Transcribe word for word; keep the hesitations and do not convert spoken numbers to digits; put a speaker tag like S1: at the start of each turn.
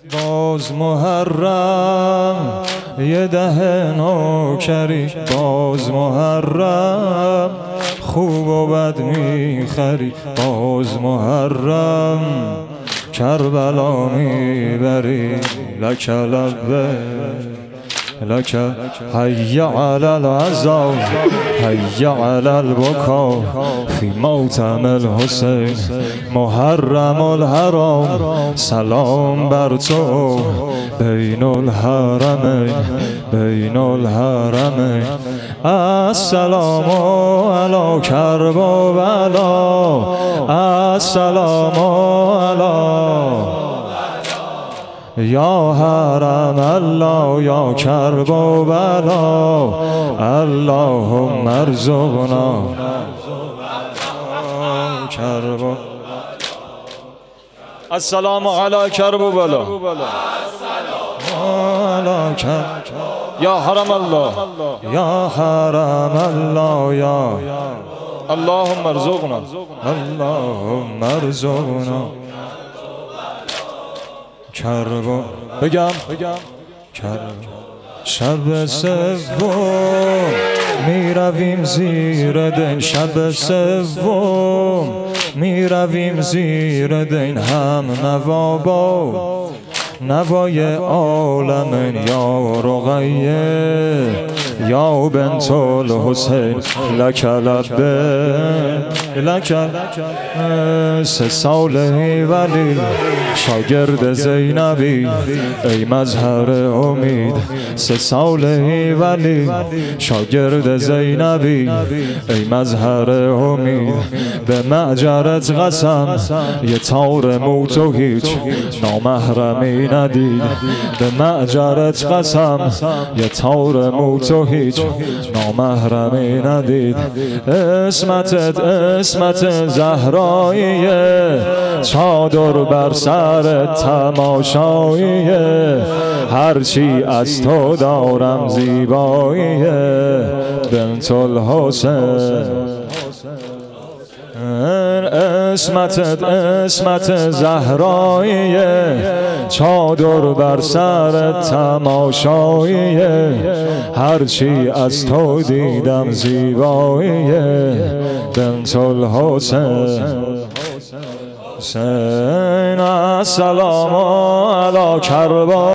S1: باز محرم یه ده نوکری، باز محرم خوب و بد میخری، باز محرم کربلا میبری. لک لبیک لک حی علی العزا حی علی البکا فی موتم الحسین محرم الحرام. سلام بر تو بین الحرمین بین الحرمین. السلام علی کرب و بلا السلام علی یا حرم الله یا کرب و بلا اللهم ارزقنا کرب. السلام علی کرب و بلا یا حرم الله یا حرم الله یا اللهم ارزقنا اللهم ارزقنا کرب. بگم کرب. شب سوم می رویم زیر دین، شب سوم می رویم زیر دین، هم نوا با نوای عالمین. یا رقیه یا بنت الحسین لک لبیک لک. سه ساله ولی شاگرد زینبی ای مظهر امید، سه ساله ولی شاگرد زینبی ای مظهر امید. به معجرت قسم یه تار موت و هیچ نامحرمی ندید. به معجرت قسم یه تار موت و هیچ نامحرمی ندید. اسمتت اسمت زهراییه، چادر بر سر تماشاییه، هرچی از تو دارم زیباییه بنت الحسین. اسمتت اسمت زهراییه، چادر بر سر تماشاییه، هرچی از تو دیدم زیباییه بنت الحسین. السلام علی کرب